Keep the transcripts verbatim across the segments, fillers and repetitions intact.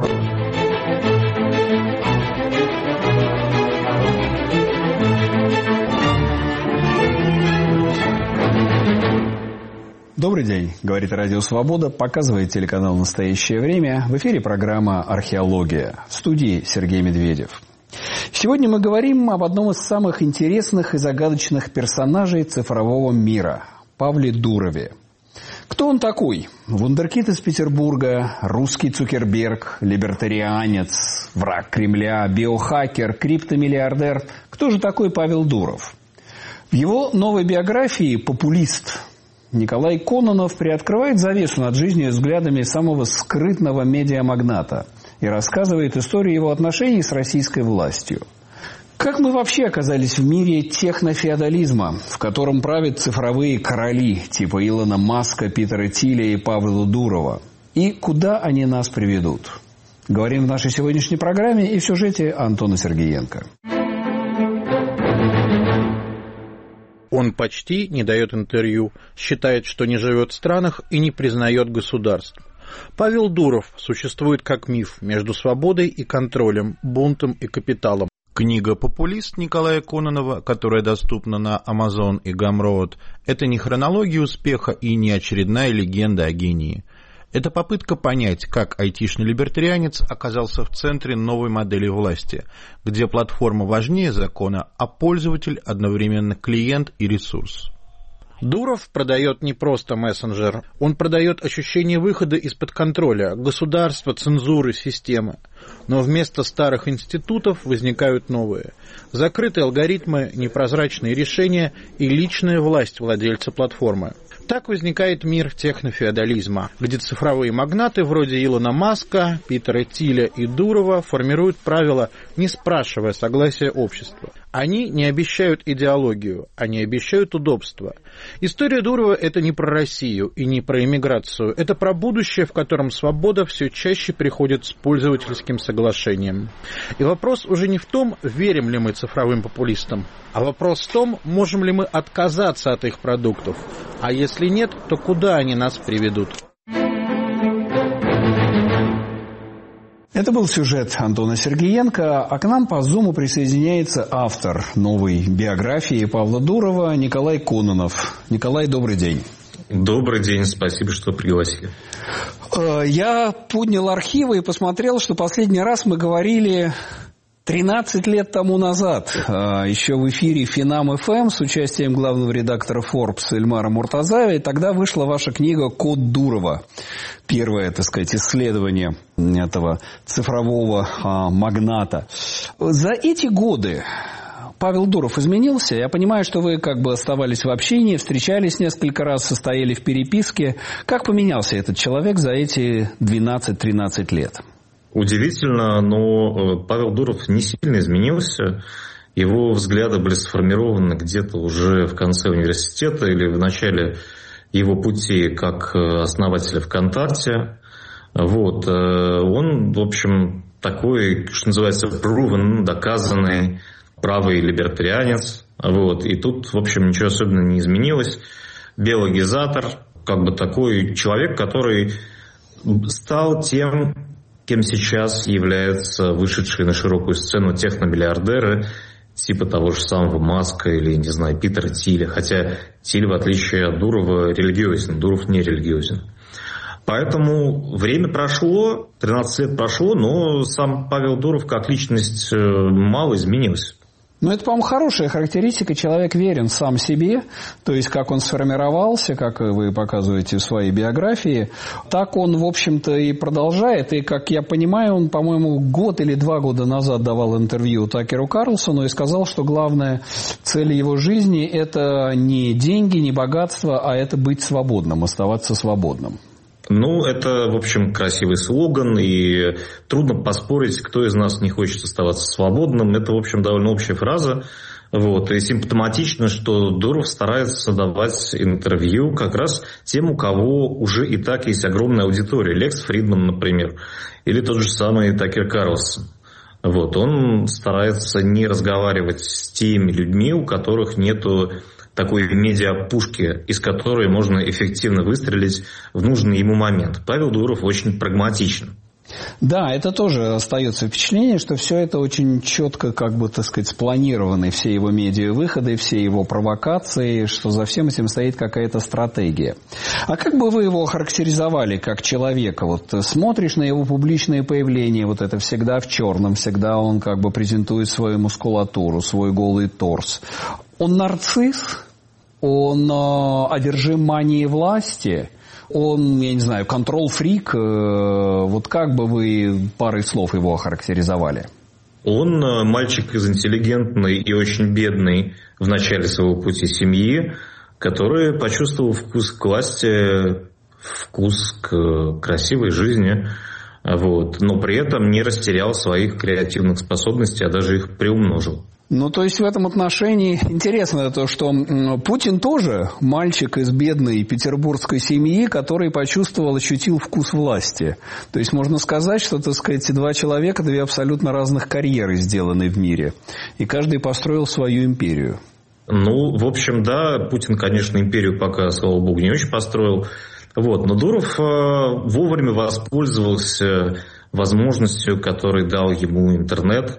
Добрый день, говорит Радио Свобода, показывает телеканал «Настоящее время». В эфире программа «Археология». В студии Сергей Медведев. Сегодня мы говорим об одном из самых интересных и загадочных персонажей цифрового мира – Павле Дурове. Кто он такой? Вундеркинд из Петербурга, русский Цукерберг, либертарианец, враг Кремля, биохакер, криптомиллиардер. Кто же такой Павел Дуров? В его новой биографии «Популист» Николай Кононов приоткрывает завесу над жизнью и взглядами самого скрытного медиамагната и рассказывает историю его отношений с российской властью. Как мы вообще оказались в мире технофеодализма, в котором правят цифровые короли типа Илона Маска, Питера Тиля и Павла Дурова? И куда они нас приведут? Говорим в нашей сегодняшней программе и в сюжете Антона Сергеенко. Он почти не дает интервью, считает, что не живет в странах и не признает государств. Павел Дуров существует как миф между свободой и контролем, бунтом и капиталом. Книга «Популист» Николая Кононова, которая доступна на Amazon и Gumroad, это не хронология успеха и не очередная легенда о гении. Это попытка понять, как айтишный либертарианец оказался в центре новой модели власти, где платформа важнее закона, а пользователь одновременно клиент и ресурс. Дуров продает не просто мессенджер, он продает ощущение выхода из-под контроля, государства, цензуры, системы. Но вместо старых институтов возникают новые. Закрытые алгоритмы, непрозрачные решения и личная власть владельца платформы. Так возникает мир технофеодализма, где цифровые магнаты вроде Илона Маска, Питера Тиля и Дурова формируют правила, не спрашивая согласия общества. Они не обещают идеологию, они обещают удобство. История Дурова – это не про Россию и не про иммиграцию, это про будущее, в котором свобода все чаще приходит с пользовательским соглашением. И вопрос уже не в том, верим ли мы цифровым популистам, а вопрос в том, можем ли мы отказаться от их продуктов, а если нет, то куда они нас приведут. Это был сюжет Антона Сергеенко, а к нам по Зуму присоединяется автор новой биографии Павла Дурова Николай Кононов. Николай, добрый день. Добрый день, спасибо, что пригласили. Я поднял архивы и посмотрел, что последний раз мы говорили тринадцать лет тому назад, еще в эфире Финам эф эм с участием главного редактора Forbes Эльмара Муртазаева, и тогда вышла ваша книга «Код Дурова». Первое, так сказать, исследование этого цифрового а, магната. За эти годы Павел Дуров изменился? Я понимаю, что вы как бы оставались в общении, встречались несколько раз, состояли в переписке. Как поменялся этот человек за эти двенадцать-тринадцать лет? Удивительно, но Павел Дуров не сильно изменился. Его взгляды были сформированы где-то уже в конце университета или в начале его пути как основателя ВКонтакте. Вот. Он, в общем, такой, что называется, proven, доказанный правый либертарианец. Вот. И тут, в общем, ничего особенного не изменилось. Биологизатор, как бы такой человек, который стал тем, кем сейчас являются вышедшие на широкую сцену техномиллиардеры, типа того же самого Маска или, не знаю, Питера Тиля. Хотя Тиль, в отличие от Дурова, религиозен, Дуров не религиозен. Поэтому время прошло, тринадцать лет прошло, но сам Павел Дуров как личность мало изменился. Ну, это, по-моему, хорошая характеристика. Человек верен сам себе, то есть как он сформировался, как вы показываете в своей биографии, так он, в общем-то, и продолжает. И, как я понимаю, он, по-моему, год или два года назад давал интервью Такеру Карлсону и сказал, что главная цель его жизни – это не деньги, не богатство, а это быть свободным, оставаться свободным. Ну, это, в общем, красивый слоган, и трудно поспорить, кто из нас не хочет оставаться свободным. Это, в общем, довольно общая фраза. Вот. И симптоматично, что Дуров старается давать интервью как раз тем, у кого уже и так есть огромная аудитория. Лекс Фридман, например, или тот же самый Такер Карлсон. Вот. Он старается не разговаривать с теми людьми, у которых нету такой медиапушки, из которой можно эффективно выстрелить в нужный ему момент. Павел Дуров очень прагматичен. Да, это тоже остается впечатление, что все это очень четко, как бы, так сказать, спланированы, все его медиавыходы, все его провокации, что за всем этим стоит какая-то стратегия. А как бы вы его охарактеризовали как человека? Вот смотришь на его публичные появления, вот это всегда в черном, всегда он как бы презентует свою мускулатуру, свой голый торс. Он нарцисс? Он э, одержим манией власти? Он, я не знаю, контрол-фрик, вот как бы вы парой слов его охарактеризовали? Он мальчик из интеллигентной и очень бедной в начале своего пути семьи, который почувствовал вкус к власти, вкус к красивой жизни, вот, но при этом не растерял своих креативных способностей, а даже их приумножил. Ну, то есть в этом отношении интересно то, что Путин тоже мальчик из бедной петербургской семьи, который почувствовал, ощутил вкус власти. То есть можно сказать, что, так сказать, два человека, две абсолютно разных карьеры сделаны в мире. И каждый построил свою империю. Ну, в общем, да, Путин, конечно, империю пока, слава богу, не очень построил. Вот. Но Дуров вовремя воспользовался возможностью, которую дал ему интернет.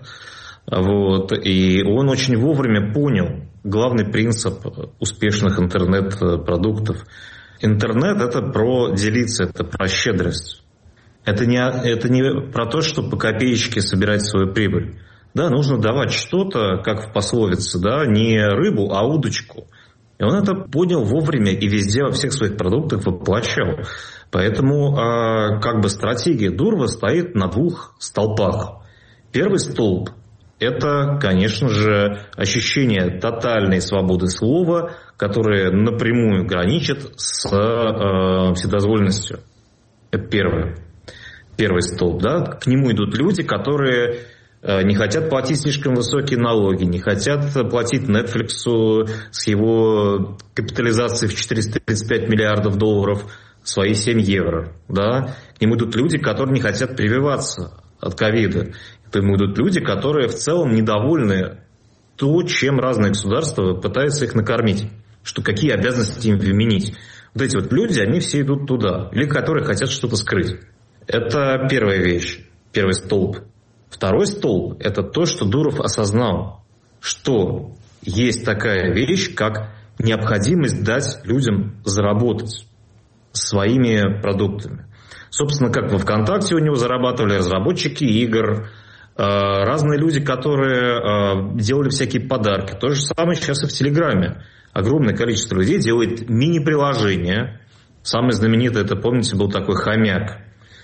Вот, и он очень вовремя понял главный принцип успешных интернет-продуктов. Интернет – это про делиться, это про щедрость. Это не, это не про то, чтобы по копеечке собирать свою прибыль. Да, нужно давать что-то, как в пословице, да, не рыбу, а удочку. И он это понял вовремя и везде во всех своих продуктах воплощал. Поэтому э, как бы стратегия Дурова стоит на двух столпах. Первый столб – это, конечно же, ощущение тотальной свободы слова, которое напрямую граничит с э, вседозволенностью. Это первое. Первый столб. Да? К нему идут люди, которые э, не хотят платить слишком высокие налоги, не хотят платить Netflix с его капитализацией в четыреста тридцать пять миллиардов долларов свои семь евро. Да? К нему идут люди, которые не хотят прививаться от ковида. К нему идут люди, которые в целом недовольны то, чем разные государства пытаются их накормить. Что какие обязанности им вменить. Вот эти вот люди, они все идут туда. Или которые хотят что-то скрыть. Это первая вещь. Первый столб. Второй столб – это то, что Дуров осознал. Что есть такая вещь, как необходимость дать людям заработать своими продуктами. Собственно, как во ВКонтакте у него зарабатывали разработчики игр, разные люди, которые делали всякие подарки. То же самое сейчас и в Телеграме. Огромное количество людей делает мини-приложения. Самый знаменитый, это, помните, был такой хомяк,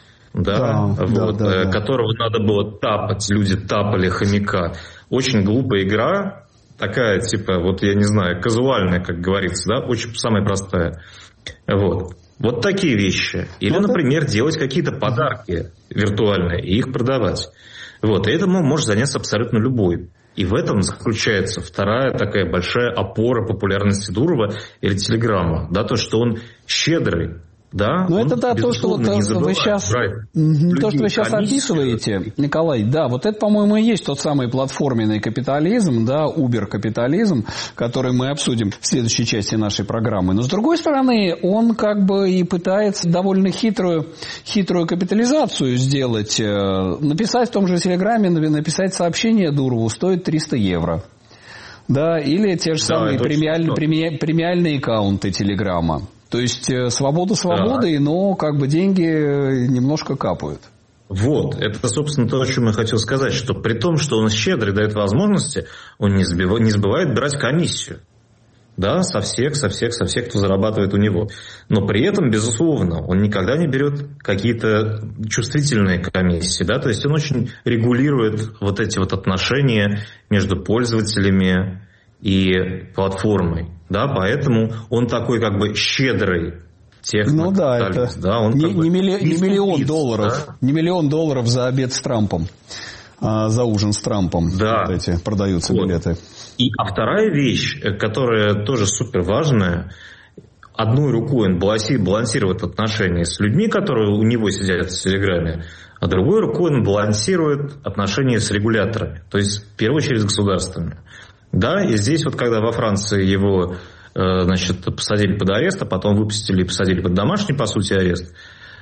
да, да, вот, да, да, которого да. надо было тапать. Люди тапали хомяка. Очень глупая игра. Такая, типа, вот я не знаю, казуальная, как говорится, да, очень самая простая. Вот. Вот такие вещи. Или, вот например, это... делать какие-то подарки виртуальные и их продавать. Вот. И этому может заняться абсолютно любой. И в этом заключается вторая такая большая опора популярности Дурова или Телеграма. Да, то, что он щедрый. Да, ну это да, то, что вот вы сейчас, то, что вы сейчас описываете, Николай, да, вот это, по-моему, и есть тот самый платформенный капитализм, да, убер-капитализм, который мы обсудим в следующей части нашей программы. Но, с другой стороны, он как бы и пытается довольно хитрую, хитрую капитализацию сделать. Написать в том же Телеграме, написать сообщение Дурову стоит триста евро. Да, или те же да, самые премиальные, премия, премиальные аккаунты Телеграма. То есть свобода свободой, да. но как бы деньги немножко капают. Вот, это, собственно, то, о чем я хотел сказать, что при том, что он щедрый дает возможности, он не забывает, не забывает брать комиссию. Да, со всех, со всех, со всех, кто зарабатывает у него. Но при этом, безусловно, он никогда не берет какие-то чувствительные комиссии. Да? То есть он очень регулирует вот эти вот отношения между пользователями и платформой. Да, поэтому он такой как бы щедрый технокапиталист. Ну да, это да, он не, как бы не, милли, не миллион долларов, да? не миллион долларов за обед с Трампом, а за ужин с Трампом. Да. Вот эти продаются вот. билеты. И, а вторая вещь, которая тоже супер важная, одной рукой он балансирует отношения с людьми, которые у него сидят в Телеграме, а другой рукой он балансирует отношения с регуляторами, то есть в первую очередь с государствами. Да, и здесь вот когда во Франции его, значит, посадили под арест, а потом выпустили и посадили под домашний, по сути, арест,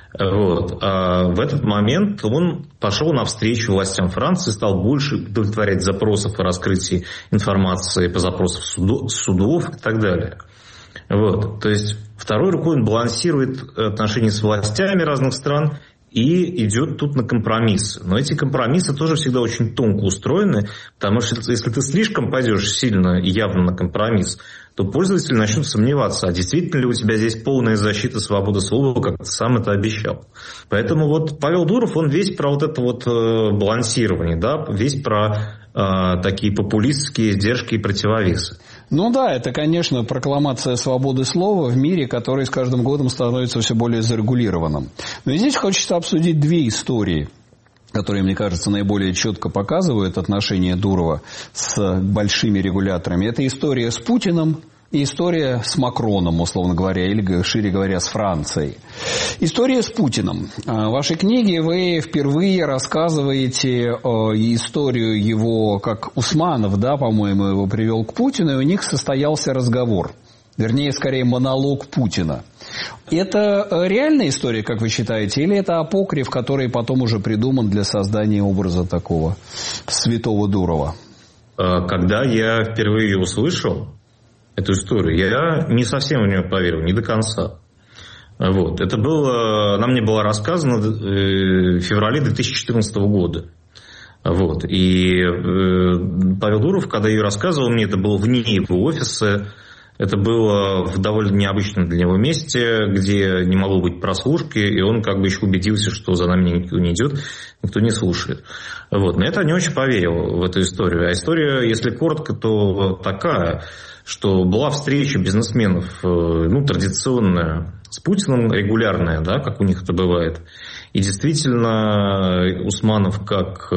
Вот. А в этот момент он пошел навстречу властям Франции, стал больше удовлетворять запросов о раскрытии информации по запросам судов, судов и так далее. Вот. То есть второй рукой он балансирует отношения с властями разных стран и идет тут на компромиссы. Но эти компромиссы тоже всегда очень тонко устроены, потому что если ты слишком пойдешь сильно и явно на компромисс, то пользователи начнут сомневаться, а действительно ли у тебя здесь полная защита свободы слова, как ты сам это обещал. Поэтому вот Павел Дуров, он весь про вот это вот э, балансирование, да, весь про э, такие популистские издержки и противовесы. Ну да, это, конечно, прокламация свободы слова в мире, который с каждым годом становится все более зарегулированным. Но и здесь хочется обсудить две истории, которые, мне кажется, наиболее четко показывают отношение Дурова с большими регуляторами. Это история с Путиным и история с Макроном, условно говоря, или, шире говоря, с Францией. История с Путиным. В вашей книге вы впервые рассказываете историю его, как Усманов, да, по-моему, его привел к Путину, и у них состоялся разговор. Вернее, скорее, монолог Путина. Это реальная история, как вы считаете, или это апокриф, который потом уже придуман для создания образа такого святого Дурова? Когда я впервые ее услышал, эту историю, я не совсем в нее поверил, не до конца. Вот. Это было, она мне была рассказана в феврале две тысячи четырнадцатого года. Вот. И Павел Дуров, когда ее рассказывал мне, это было вне его офиса. Это было в довольно необычном для него месте, где не могло быть прослушки, и он как бы еще убедился, что за нами никто не идет, никто не слушает. Вот. Но это не очень поверил в эту историю. А история, если коротко, то такая, что была встреча бизнесменов, ну, традиционная, с Путиным, регулярная, да, как у них это бывает. И действительно, Усманов как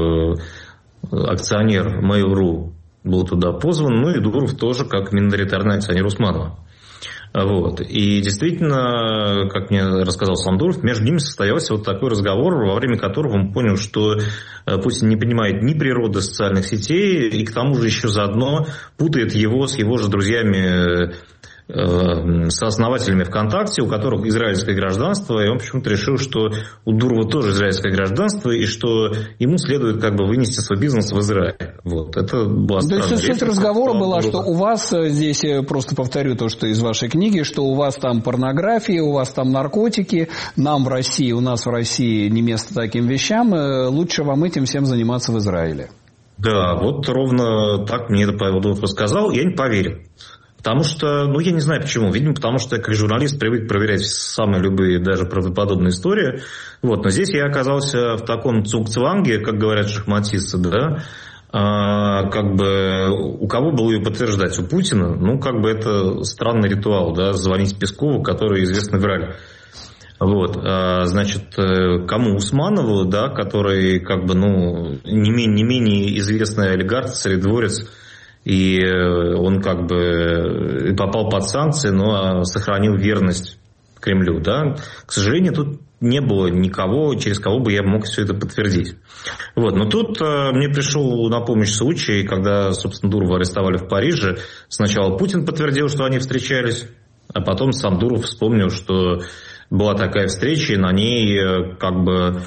акционер Mail.ru был туда позван, ну и Дуров тоже как миноритарный акционер Усманова. Вот. И действительно, как мне рассказал сам Дуров, между ними состоялся вот такой разговор, во время которого он понял, что Путин не понимает ни природы социальных сетей, и к тому же еще заодно путает его с его же друзьями, сооснователями ВКонтакте, у которых израильское гражданство, и он почему-то решил, что у Дурова тоже израильское гражданство, и что ему следует как бы вынести свой бизнес в Израиль. Вот. Это была То есть суть разговора была, что у вас здесь, просто повторю то, что из вашей книги, что у вас там порнография, у вас там наркотики, нам в России, у нас в России не место таким вещам, лучше вам этим всем заниматься в Израиле. Да, вот ровно так мне это Павел Дуров рассказал, я не поверил. Потому что, ну, я не знаю почему. Видимо, потому что я как журналист привык проверять самые любые, даже правдоподобные истории. Вот. Но здесь я оказался в таком цугцванге, как говорят шахматисты, да, а, как бы у кого было ее подтверждать? У Путина? Ну, как бы это странный ритуал, да, звонить Пескову, который известный враль. Вот, значит, кому? Усманову, да, который, как бы, ну, не менее, не менее известный олигарх, царедворец, и он как бы попал под санкции, но сохранил верность Кремлю, да. К сожалению, тут не было никого, через кого бы я мог все это подтвердить. Вот. Но тут мне пришел на помощь случай, когда, собственно, Дурова арестовали в Париже. Сначала Путин подтвердил, что они встречались, а потом сам Дуров вспомнил, что была такая встреча, и на ней как бы,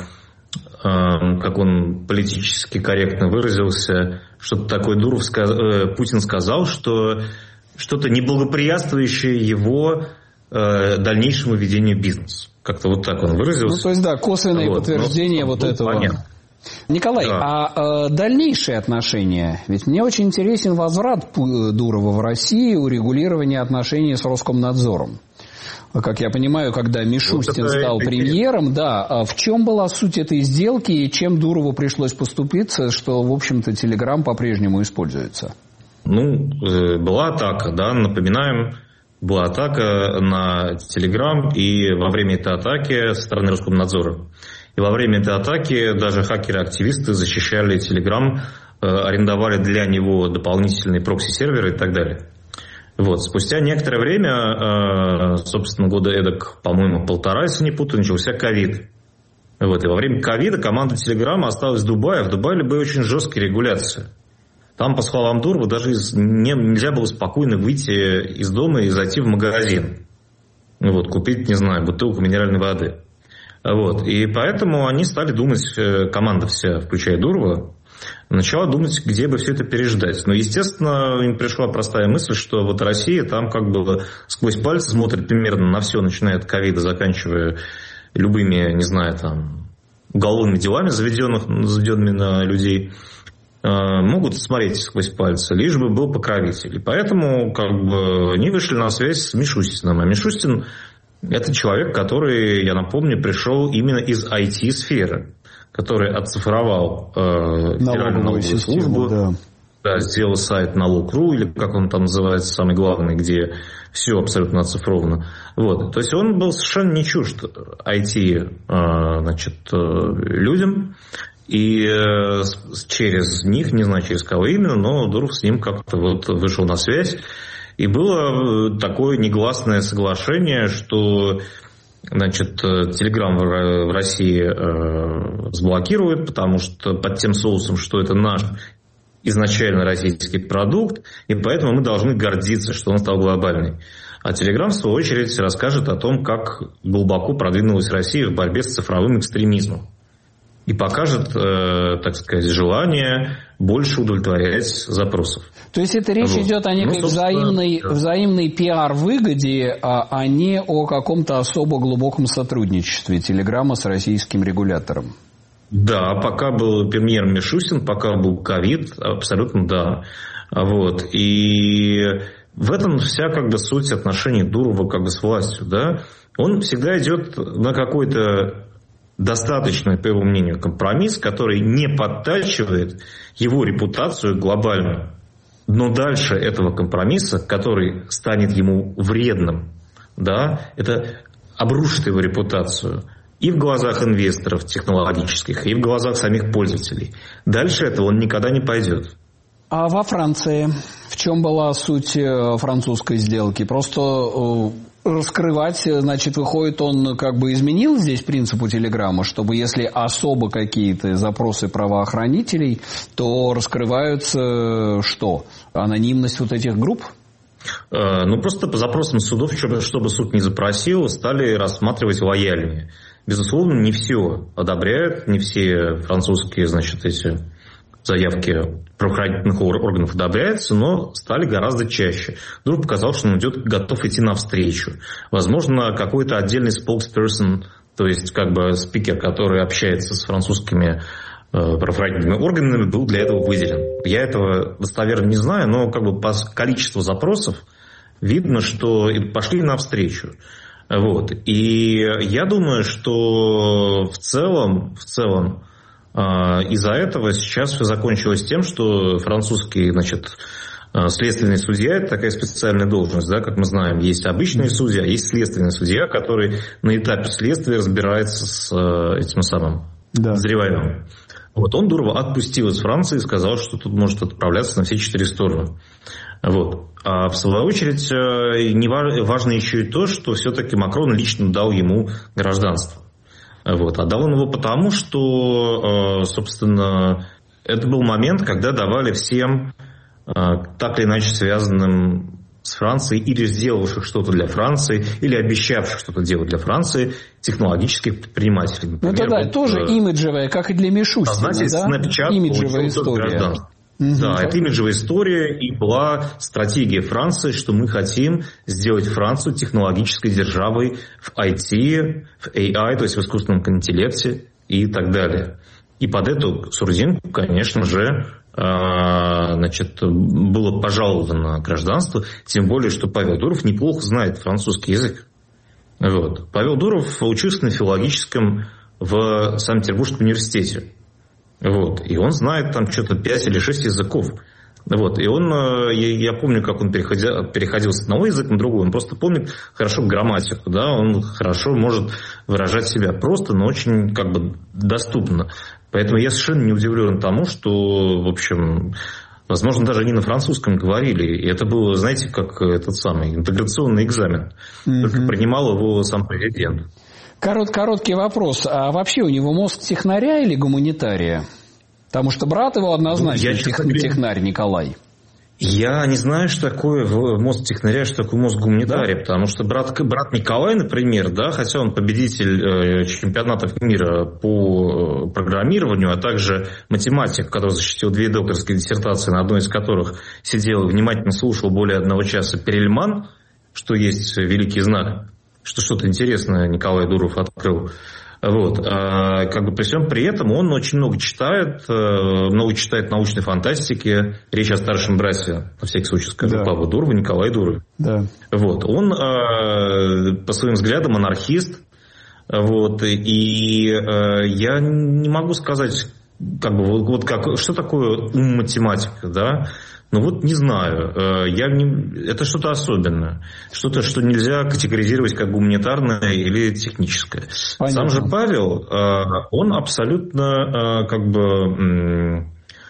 как он политически корректно выразился, что-то такое Дуров сказ... Путин сказал, что что-то неблагоприятствующее его дальнейшему ведению бизнеса. Как-то вот так он выразился. Ну, то есть, да, косвенное вот, подтверждение вот этого. Понятно. Николай, да. а э, дальнейшие отношения? Ведь мне очень интересен возврат Дурова в Россию, урегулирование отношений с Роскомнадзором. Как я понимаю, когда Мишустин вот стал премьером, да, а в чем была суть этой сделки и чем Дурову пришлось поступиться, что, в общем-то, Телеграм по-прежнему используется? Ну, была атака, да, напоминаем, была атака на Телеграм, и во время этой атаки со стороны Роскомнадзора. И во время этой атаки даже хакеры-активисты защищали Телеграм, арендовали для него дополнительные прокси-серверы и так далее. Вот. Спустя некоторое время, собственно, года эдак, по-моему, полтора, если не путаю, начался ковид. Вот. И во время ковида команда Телеграма осталась в Дубае. В Дубае была очень жесткая регуляция. Там, по словам Дурова, даже из... не... нельзя было спокойно выйти из дома и зайти в магазин. Вот. Купить, не знаю, бутылку минеральной воды. Вот. И поэтому они стали думать, команда вся, включая Дурова, начала думать, где бы все это переждать. Но, естественно, им пришла простая мысль, что вот Россия там как бы сквозь пальцы смотрит примерно на все, начиная от ковида, заканчивая любыми, не знаю, там, уголовными делами, заведенных, заведенными на людей, могут смотреть сквозь пальцы, лишь бы был покровитель. И поэтому как бы, они вышли на связь с Мишустиным. А Мишустин – это человек, который, я напомню, пришел именно из ай ти-сферы, который оцифровал э, Федеральную налоговую службу, да. Да, сделал сайт налог точка ру, или как он там называется, самый главный, где все абсолютно оцифровано. Вот. То есть он был совершенно не чужд ай ти э, значит, э, людям. И э, через них, не знаю через кого именно, но Дуров с ним как-то вот вышел на связь. И было такое негласное соглашение, что значит, Телеграм в России э, заблокируют, потому что под тем соусом, что это наш изначально российский продукт, и поэтому мы должны гордиться, что он стал глобальный. А Телеграм, в свою очередь, расскажет о том, как глубоко продвинулась Россия в борьбе с цифровым экстремизмом. И покажет, э, так сказать, желание больше удовлетворять запросов. То есть это речь вот. идет о некой ну, взаимной, да. взаимной пиар-выгоде, а, а не о каком-то особо глубоком сотрудничестве Телеграма с российским регулятором. Да, пока был премьер Мишустин, пока был ковид, абсолютно да. Вот. И в этом вся как бы суть отношений Дурова как бы с властью. Да? Он всегда идет на какой-то достаточный, по его мнению, компромисс, который не подтачивает его репутацию глобальную. Но дальше этого компромисса, который станет ему вредным, да, это обрушит его репутацию и в глазах инвесторов технологических, и в глазах самих пользователей. Дальше этого он никогда не пойдет. А во Франции в чем была суть французской сделки? Просто раскрывать, значит, выходит, он как бы изменил здесь принципу Телеграма, чтобы если особо какие-то запросы правоохранителей, то раскрываются что? Анонимность вот этих групп? Ну, просто по запросам судов, чтобы, чтобы суд не запросил, стали рассматривать лояльнее. Безусловно, не все одобряют, не все французские, значит, эти заявки правоохранительных органов одобряются, но стали гораздо чаще. Вдруг показал, что он идет, готов идти навстречу. Возможно, какой-то отдельный spokesperson, то есть как бы спикер, который общается с французскими э, правоохранительными органами, был для этого выделен. Я этого достоверно не знаю, но как бы по количеству запросов видно, что пошли навстречу. Вот. И я думаю, что в целом, в целом из-за этого сейчас все закончилось тем, что французский, значит, следственный судья – это такая специальная должность, да, как мы знаем. Есть обычный судья, есть следственный судья, который на этапе следствия разбирается с этим самым да. подозреваемым. Вот он Дурова отпустил из Франции и сказал, что тут может отправляться на все четыре стороны. Вот. А в свою очередь важно еще и то, что все-таки Макрон лично дал ему гражданство. Вот. А дал он его потому, что, собственно, это был момент, когда давали всем, так или иначе связанным с Францией, или сделавших что-то для Франции, или обещавших что-то делать для Франции, технологических предпринимателей. Например, ну, это да, вот, тоже э... имиджевая, как и для Мишустина, да? Имиджевая история. Угу. Да, это имиджевая история, и была стратегия Франции, что мы хотим сделать Францию технологической державой в ай ти, в эй ай, то есть в искусственном интеллекте и так далее. И под эту сурдинку, конечно же, значит, было пожаловано гражданство, тем более, что Павел Дуров неплохо знает французский язык. Вот. Павел Дуров учился на филологическом в Санкт-Петербургском университете. Вот. И он знает там что-то пять или шесть языков. Вот. И он, я, я помню, как он переходил, переходил с одного языка на другой. Он просто помнит хорошо грамматику. Да? Он хорошо может выражать себя просто, но очень как бы доступно. Поэтому я совершенно не удивлен тому, что, в общем, возможно, даже они на французском говорили. И это было, знаете, как этот самый интеграционный экзамен. Mm-hmm. Только принимал его сам президент. Корот, короткий вопрос. А вообще у него мозг технаря или гуманитария? Потому что брат его однозначно ну, тех, технарь Николай. Я не знаю, что такое мозг технаря, что такое мозг гуманитария, да? Потому что брат, брат Николай, например, да, хотя он победитель чемпионатов мира по программированию, а также математик, который защитил две докторские диссертации, на одной из которых сидел и внимательно слушал более одного часа Перельман, что есть великий знак, что что-то интересное Николай Дуров открыл. Вот. А, как бы при всем при этом он очень много читает, много читает научной фантастики. Речь о старшем брате, на всякий случай скажу, да. Павла Дурова, Николай Дуров. Да. Вот. Он а, по своим взглядам анархист. Вот. И а, я не могу сказать, как бы, вот как, что такое ум математика, да? Ну вот не знаю, я не... это что-то особенное, что-то, что нельзя категоризировать как гуманитарное или техническое. Понятно. Сам же Павел, он абсолютно как бы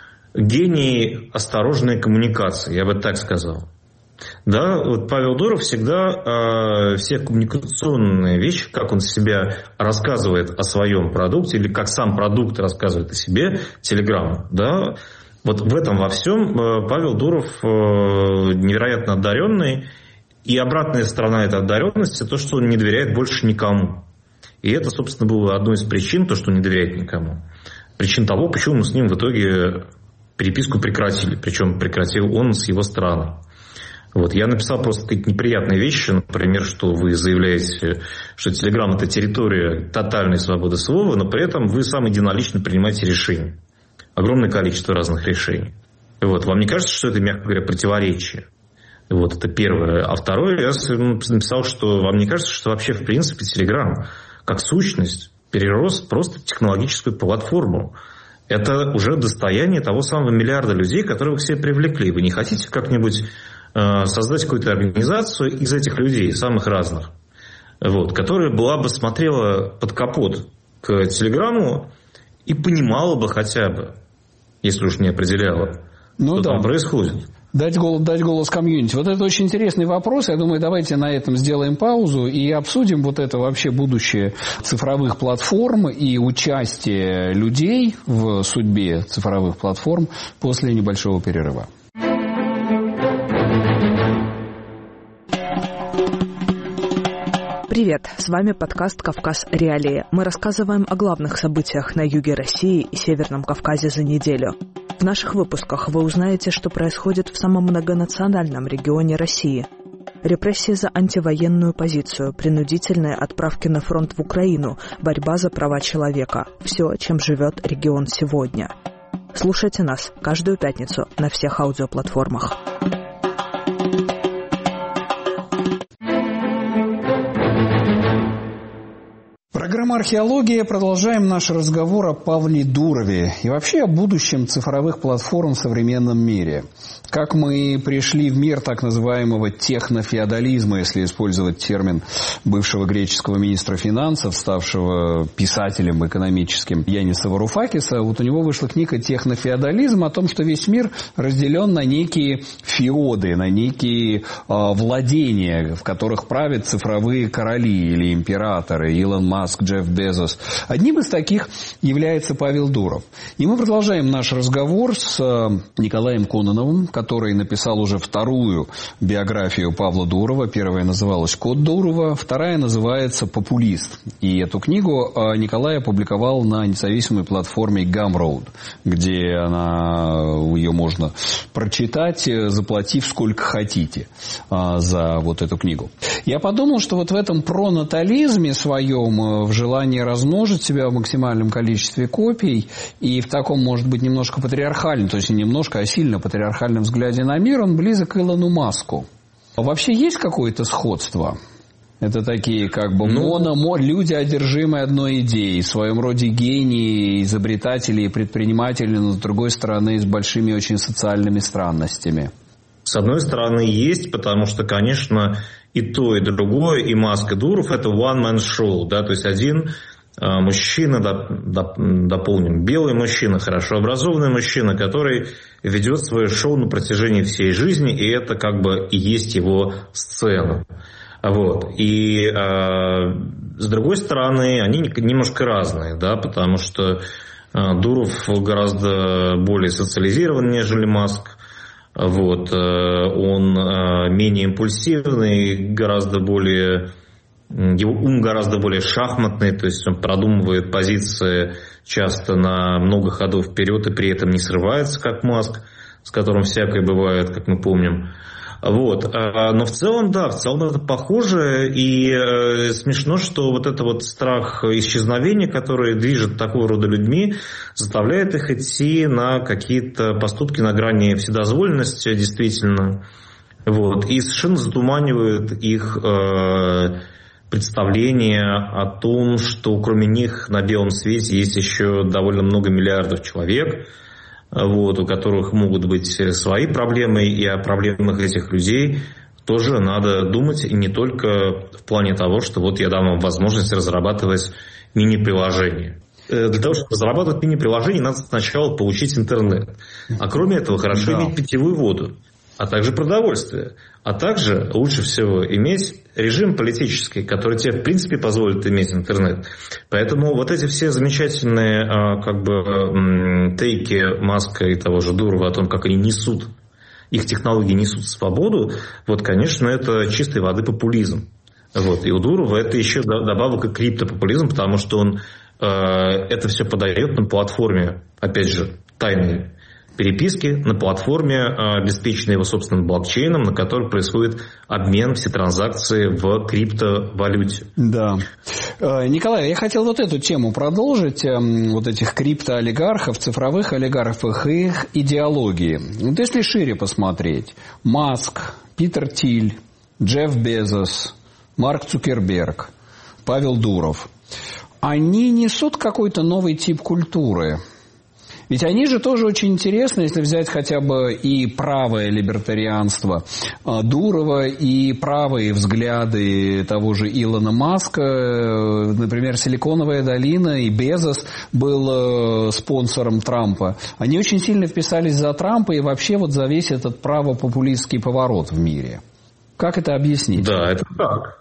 гений осторожной коммуникации, я бы так сказал. Да, вот Павел Дуров всегда все коммуникационные вещи, как он себя рассказывает о своем продукте или как сам продукт рассказывает о себе, Telegram, да. Вот в этом во всем Павел Дуров невероятно одаренный. И обратная сторона этой одаренности – то, что он не доверяет больше никому. И это, собственно, было одной из причин, то, что он не доверяет никому. Причин того, почему мы с ним в итоге переписку прекратили. Причем прекратил он с его стороны. Вот. Я написал просто какие-то неприятные вещи. Например, что вы заявляете, что Telegram – это территория тотальной свободы слова, но при этом вы сам единолично принимаете решения. Огромное количество разных решений. Вот. Вам не кажется, что это, мягко говоря, противоречие? Вот это первое. А второе, я написал, что вам не кажется, что вообще, в принципе, Telegram как сущность перерос просто в технологическую платформу. Это уже достояние того самого миллиарда людей, которых вы к себе привлекли. Вы не хотите как-нибудь э, создать какую-то организацию из этих людей, самых разных, вот, которая была бы смотрела под капот к Телеграмму и понимала бы хотя бы, если уж не определяла, ну, что да. там происходит. Дать голос, дать голос комьюнити. Вот это очень интересный вопрос. Я думаю, давайте на этом сделаем паузу и обсудим вот это вообще будущее цифровых платформ и участие людей в судьбе цифровых платформ после небольшого перерыва. Привет, с вами подкаст «Кавказ. Реалии». Мы рассказываем о главных событиях на юге России и Северном Кавказе за неделю. В наших выпусках вы узнаете, что происходит в самом многонациональном регионе России. Репрессии за антивоенную позицию, принудительные отправки на фронт в Украину, борьба за права человека. Все, чем живет регион сегодня. Слушайте нас каждую пятницу на всех аудиоплатформах. Программа «Археология». Продолжаем наш разговор о Павле Дурове и вообще о будущем цифровых платформ в современном мире. Как мы пришли в мир так называемого технофеодализма, если использовать термин бывшего греческого министра финансов, ставшего писателем экономическим Яниса Варуфакиса. Вот у него вышла книга «Технофеодализм» о том, что весь мир разделен на некие феоды, на некие э, владения, в которых правят цифровые короли или императоры, Илон Маск, Джефф Безос. Одним из таких является Павел Дуров. И мы продолжаем наш разговор с Николаем Кононовым, который написал уже вторую биографию Павла Дурова. Первая называлась «Код Дурова», вторая называется «Популист». И эту книгу Николай опубликовал на независимой платформе Gumroad, где она, ее можно прочитать, заплатив сколько хотите за вот эту книгу. Я подумал, что вот в этом пронатализме своем, в желании размножить себя в максимальном количестве копий и в таком, может быть, немножко патриархальном, то есть не немножко, а сильно патриархальном взгляде на мир, он близок к Илону Маску. Вообще есть какое-то сходство? Это такие как бы ну, моно, люди, одержимые одной идеей, в своем роде гении, изобретатели и предприниматели, но с другой стороны с большими очень социальными странностями. С одной стороны есть, потому что, конечно, и то, и другое, и Маск, и Дуров – это one-man show, да, то есть один мужчина, дополним, белый мужчина, хорошо образованный мужчина, который ведет свое шоу на протяжении всей жизни, и это как бы и есть его сцена. Вот. И э, с другой стороны, они немножко разные, да, потому что э, Дуров гораздо более социализирован, нежели Маск. Вот. Он менее импульсивный, гораздо более... Его ум гораздо более шахматный, то есть он продумывает позиции часто на много ходов вперед и при этом не срывается, как Маск, с которым всякое бывает, как мы помним. Вот. Но в целом, да, в целом это похоже, и э, смешно, что вот это вот страх исчезновения, который движет такого рода людьми, заставляет их идти на какие-то поступки на грани вседозволенности, действительно, вот, и совершенно затуманивает их э, представление о том, что кроме них на белом свете есть еще довольно много миллиардов человек, вот, у которых могут быть свои проблемы, и о проблемах этих людей тоже надо думать, и не только в плане того, что вот я дам вам возможность разрабатывать мини-приложение. Для того, чтобы разрабатывать мини-приложение, надо сначала получить интернет. А кроме этого, хорошо да. иметь питьевую воду, а также продовольствие. А также лучше всего иметь режим политический, который тебе в принципе позволит иметь интернет. Поэтому вот эти все замечательные как бы тейки Маска и того же Дурова о том, как они несут, их технологии несут свободу, вот, конечно, это чистой воды популизм. Вот. И у Дурова это еще добавок и криптопопулизм, потому что он э, это все подает на платформе, опять же, тайной переписки, на платформе, обеспеченной его собственным блокчейном, на которой происходит обмен, все транзакции в криптовалюте. Да. Николай, я хотел вот эту тему продолжить, вот этих криптоолигархов, цифровых олигархов и их идеологии. Вот если шире посмотреть, Маск, Питер Тиль, Джефф Безос, Марк Цукерберг, Павел Дуров, они несут какой-то новый тип культуры. Ведь они же тоже очень интересны, если взять хотя бы и правое либертарианство Дурова, и правые взгляды того же Илона Маска. Например, Силиконовая долина и Безос был спонсором Трампа. Они очень сильно вписались за Трампа и вообще вот за весь этот правопопулистский поворот в мире. Как это объяснить? Да, это так.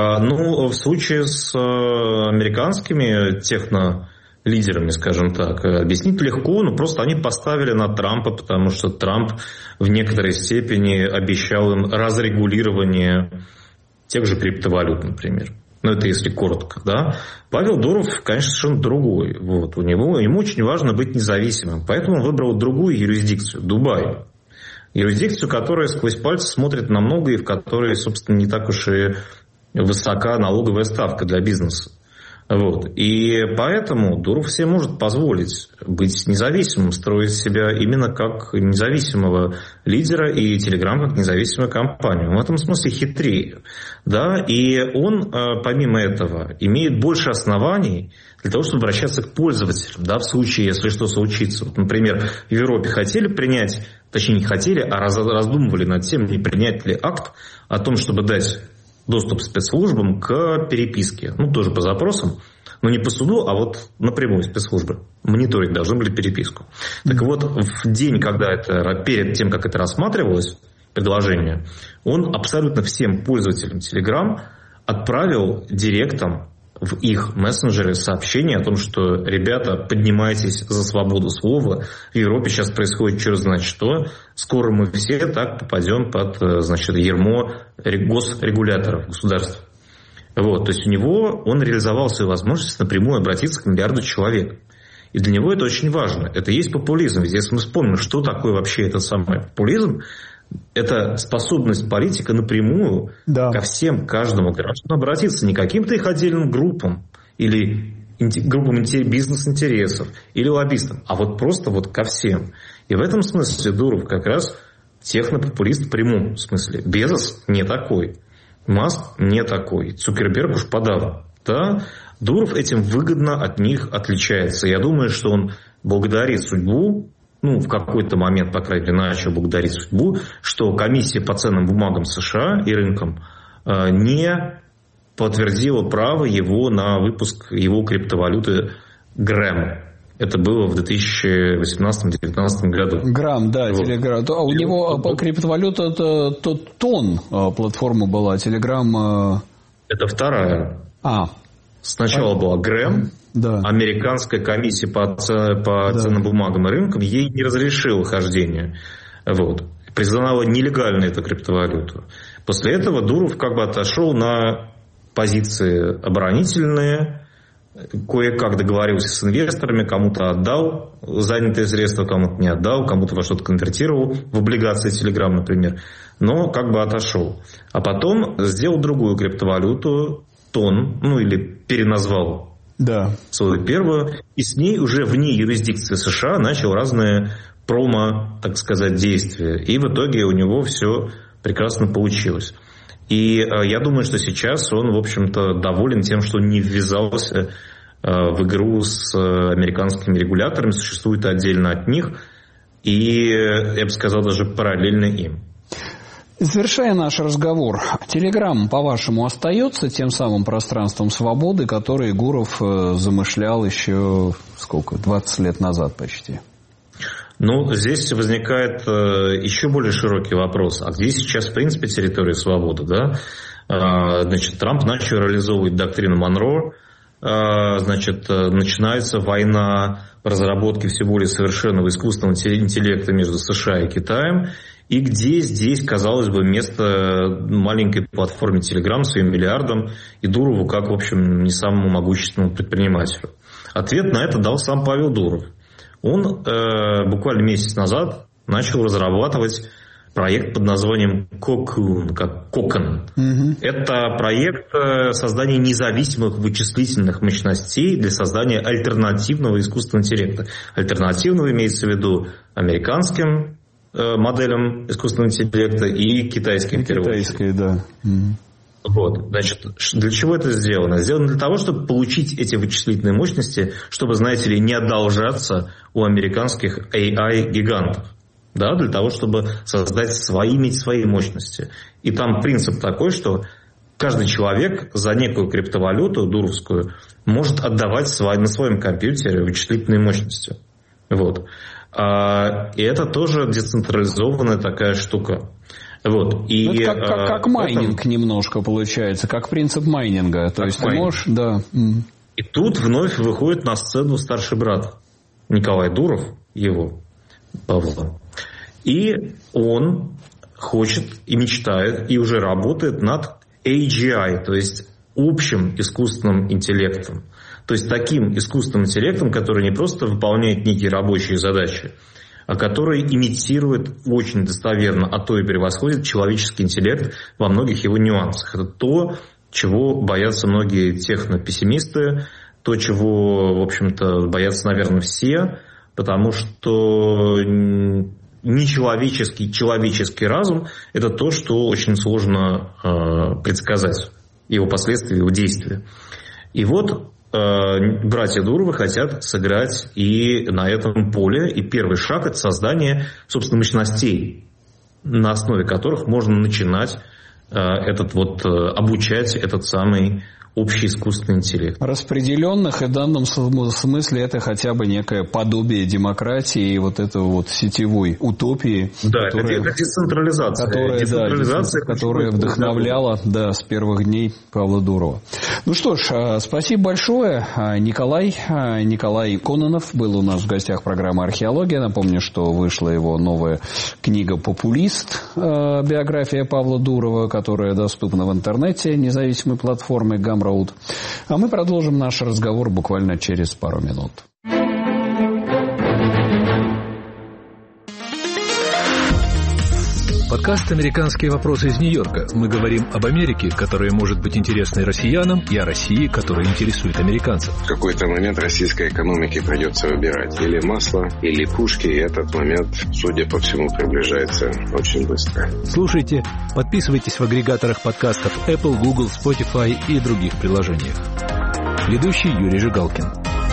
Ну, в случае с американскими техно лидерами, скажем так, объяснить легко, но просто они поставили на Трампа, потому что Трамп в некоторой степени обещал им разрегулирование тех же криптовалют, например. Ну, это если коротко, да. Павел Дуров, конечно, совершенно другой. Вот. У него, ему очень важно быть независимым, поэтому он выбрал другую юрисдикцию – Дубай. Юрисдикцию, которая сквозь пальцы смотрит на многое, и в которой, собственно, не так уж и высока налоговая ставка для бизнеса. Вот. И поэтому Дуров себе может позволить быть независимым, строить себя именно как независимого лидера и Telegram как независимую компанию. В этом смысле хитрее. Да? И он, помимо этого, имеет больше оснований для того, чтобы обращаться к пользователям, да, в случае, если что случится. Вот, например, в Европе хотели принять, точнее не хотели, а раздумывали над тем, не принять ли акт о том, чтобы дать доступ спецслужбам к переписке. Ну, тоже по запросам, но не по суду, а вот напрямую спецслужбы. Мониторить должны были переписку. Так вот, в день, когда это, перед тем, как это рассматривалось, предложение, он абсолютно всем пользователям Telegram отправил директам в их мессенджеры сообщение о том, что, ребята, поднимайтесь за свободу слова, в Европе сейчас происходит черт знает что, скоро мы все так попадем под, значит, ярмо госрегуляторов государств. Вот, то есть у него, он реализовал свою возможность напрямую обратиться к миллиарду человек. И для него это очень важно. Это и есть популизм. Ведь если мы вспомним, что такое вообще этот самый популизм, это способность политика напрямую да. ко всем, каждому гражданину обратиться. Не к каким-то их отдельным группам или группам бизнес-интересов или лоббистам, а вот просто вот ко всем. И в этом смысле Дуров как раз технопопулист в прямом смысле. Безос не такой. Маск не такой. Цукерберг уж подавно. Да? Дуров этим выгодно от них отличается. Я думаю, что он благодарит судьбу, ну, в какой-то момент, по крайней мере, начал благодарить судьбу, что комиссия по ценным бумагам США и рынкам э, не подтвердила право его на выпуск его криптовалюты Грэм. Это было в две тысячи восемнадцатом-две тысячи девятнадцатом году. Грамм, да, вот. Телеграм. А у него вот. Криптовалюта, это тот тон платформа была, Телеграм. Это вторая. А. Сначала была Грэм. Да. Американская комиссия по, по да. ценным бумагам и рынкам ей не разрешила хождение. Вот. признала нелегальной эту криптовалюту. После этого Дуров как бы отошел на позиции оборонительные, кое-как договорился с инвесторами, кому-то отдал занятые средства, кому-то не отдал, кому-то во что-то конвертировал, в облигации Telegram, например, но как бы отошел. А потом сделал другую криптовалюту, Тон, ну или переназвал да. свою первую, и с ней уже вне юрисдикции США начал разные промо, так сказать, действия. И в итоге у него все прекрасно получилось. И э, я думаю, что сейчас он, в общем-то, доволен тем, что не ввязался э, в игру с э, американскими регуляторами, существует отдельно от них, и, я бы сказал, даже параллельно им. Завершая наш разговор, Telegram, по-вашему, остается тем самым пространством свободы, которое Гуров э, замышлял еще, сколько, двадцать лет назад почти? Ну, здесь возникает э, еще более широкий вопрос. А где сейчас, в принципе, территория свободы? Да? Э, значит, Трамп начал реализовывать доктрину Монро. Э, значит, э, начинается война по разработке все более совершенного искусственного интеллекта между США и Китаем. И где здесь, казалось бы, место маленькой платформе Telegram своим миллиардам и Дурову как, в общем, не самому могущественному предпринимателю? Ответ на это дал сам Павел Дуров. Он э, буквально месяц назад начал разрабатывать проект под названием Cocoon, как Кокон. Mm-hmm. Это проект э, создания независимых вычислительных мощностей для создания альтернативного искусственного интеллекта. Альтернативного имеется в виду американским э, моделям искусственного интеллекта и китайским. И китайской, да. Mm-hmm. Вот, значит, для чего это сделано? Сделано для того, чтобы получить эти вычислительные мощности, чтобы, знаете ли, не одолжаться у американских эй ай-гигантов. Да, для того, чтобы создать свои, иметь свои мощности. И там принцип такой, что каждый человек за некую криптовалюту дуровскую может отдавать свой, на своем компьютере вычислительные мощности. Вот. А, и это тоже децентрализованная такая штука. Вот. И, ну, это как, как, как майнинг этом... немножко получается, как принцип майнинга. То как есть майнинг. Ты можешь, да. И тут вновь выходит на сцену старший брат Николай Дуров, его, Павла. И он хочет и мечтает, и уже работает над эй джи ай, то есть общим искусственным интеллектом. То есть таким искусственным интеллектом, который не просто выполняет некие рабочие задачи, а который имитирует очень достоверно, а то и превосходит человеческий интеллект во многих его нюансах. Это то, чего боятся многие технопессимисты, то, чего, в общем-то, боятся, наверное, все, потому что нечеловеческий, человеческий разум – это то, что очень сложно э, предсказать, его последствия, его действия. И вот братья Дуровы хотят сыграть и на этом поле. И первый шаг – это создание, собственно, мощностей, на основе которых можно начинать этот вот, обучать этот самый общий искусственный интеллект. Распределенных, и в данном смысле это хотя бы некое подобие демократии и вот этой вот сетевой утопии. Да, которая, это, это децентрализация. Которая, децентрализация, да, которая вдохновляла да, с первых дней Павла Дурова. Ну что ж, спасибо большое. Николай, Николай Кононов был у нас в гостях программы «Археология». Напомню, что вышла его новая книга «Популист», биография Павла Дурова, которая доступна в интернете, независимой платформы «Гамма». А мы продолжим наш разговор буквально через пару минут. Подкаст «Американские вопросы» из Нью-Йорка. Мы говорим об Америке, которая может быть интересной россиянам, и о России, которая интересует американцев. В какой-то момент российской экономике придется выбирать или масло, или пушки, и этот момент, судя по всему, приближается очень быстро. Слушайте, подписывайтесь в агрегаторах подкастов Apple, Google, Spotify и других приложениях. Ведущий Юрий Жигалкин.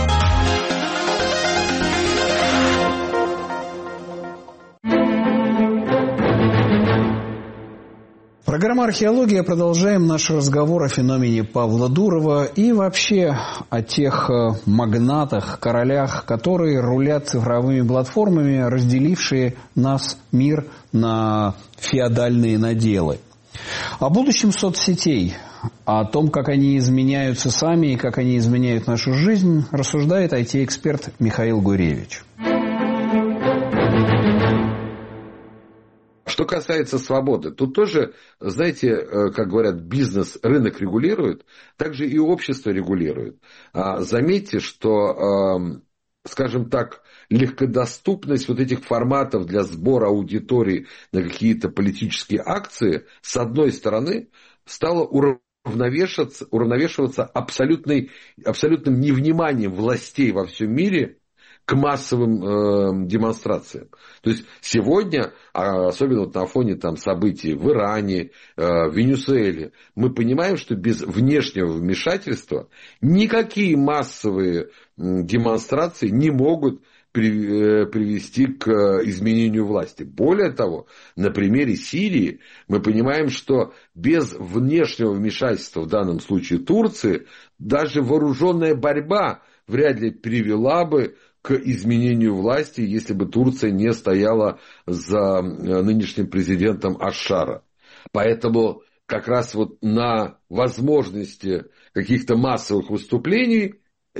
Программа «Археология». Продолжаем наш разговор о феномене Павла Дурова и вообще о тех магнатах, королях, которые рулят цифровыми платформами, разделившие нас, мир, на феодальные наделы. О будущем соцсетей, о том, как они изменяются сами и как они изменяют нашу жизнь, рассуждает ай ти-эксперт Михаил Гуревич. Что касается свободы, тут тоже, знаете, как говорят, бизнес, рынок регулирует, также и общество регулирует. Заметьте, что, скажем так, легкодоступность вот этих форматов для сбора аудитории на какие-то политические акции, с одной стороны, стала уравновешиваться, уравновешиваться абсолютной, абсолютным невниманием властей во всем мире к массовым э, демонстрациям. То есть сегодня, особенно вот на фоне там, событий в Иране, э, в Венесуэле, мы понимаем, что без внешнего вмешательства никакие массовые э, демонстрации не могут при, э, привести к изменению власти. Более того, на примере Сирии мы понимаем, что без внешнего вмешательства, в данном случае Турции, даже вооруженная борьба вряд ли привела бы к изменению власти, если бы Турция не стояла за нынешним президентом Аш-Шара. Поэтому как раз вот на возможности каких-то массовых выступлений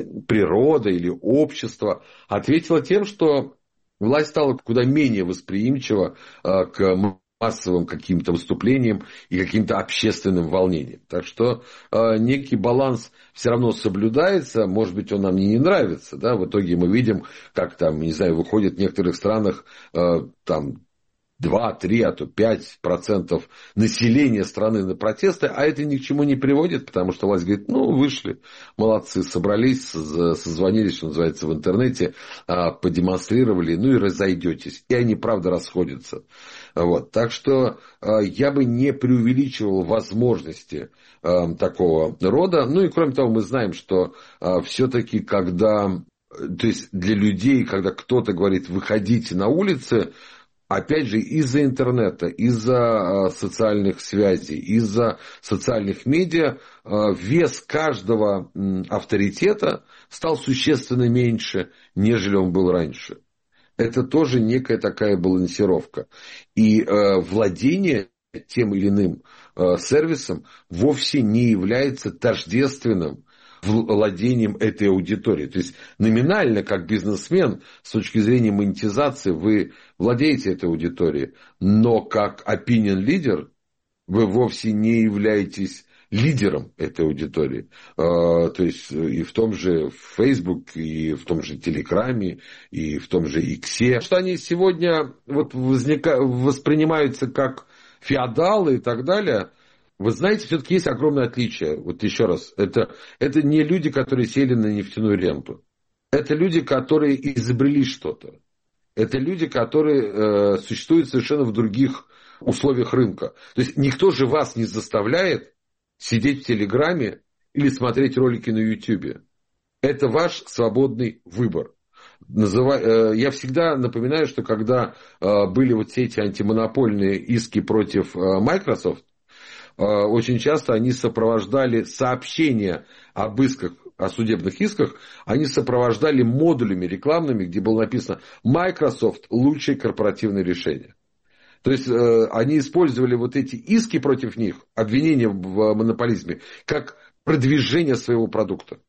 природа или общество ответила тем, что власть стала куда менее восприимчива к массовым каким-то выступлениям и каким-то общественным волнениям. Так что э, некий баланс все равно соблюдается, может быть, он нам не нравится, да, в итоге мы видим, как там, не знаю, выходит в некоторых странах э, там два-три, а то пять процентов населения страны на протесты, а это ни к чему не приводит, потому что власть говорит, ну, вышли, молодцы, собрались, созвонились, что называется, в интернете, подемонстрировали, ну и разойдетесь. И они, правда, расходятся. Вот. Так что я бы не преувеличивал возможности такого рода. Ну и кроме того, мы знаем, что все-таки, когда, то есть для людей, когда кто-то говорит, выходите на улицы, опять же, из-за интернета, из-за социальных связей, из-за социальных медиа вес каждого авторитета стал существенно меньше, нежели он был раньше. Это тоже некая такая балансировка. И владение тем или иным сервисом вовсе не является тождественным владением этой аудитории. То есть номинально, как бизнесмен, с точки зрения монетизации, вы владеете этой аудиторией, но как opinion leader вы вовсе не являетесь лидером этой аудитории. То есть и в том же Facebook, и в том же Телеграме, и в том же Иксе. Что они сегодня вот возника... воспринимаются как феодалы и так далее. Вы знаете, все-таки есть огромное отличие. Вот еще раз, это, это не люди, которые сели на нефтяную ренту. Это люди, которые изобрели что-то. Это люди, которые э, существуют совершенно в других условиях рынка. То есть никто же вас не заставляет сидеть в Телеграме или смотреть ролики на Ютубе. Это ваш свободный выбор. Называ... Э, я всегда напоминаю, что когда э, были вот все эти антимонопольные иски против э, Microsoft, очень часто они сопровождали сообщения об исках, о судебных исках, они сопровождали модулями рекламными, где было написано «Microsoft – лучшее корпоративное решение». То есть они использовали вот эти иски против них, обвинения в монополизме, как продвижение своего продукта.